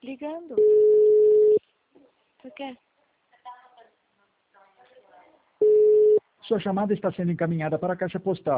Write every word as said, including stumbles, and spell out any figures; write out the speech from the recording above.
ligando. Por quê? Sua chamada está sendo encaminhada para a caixa postal.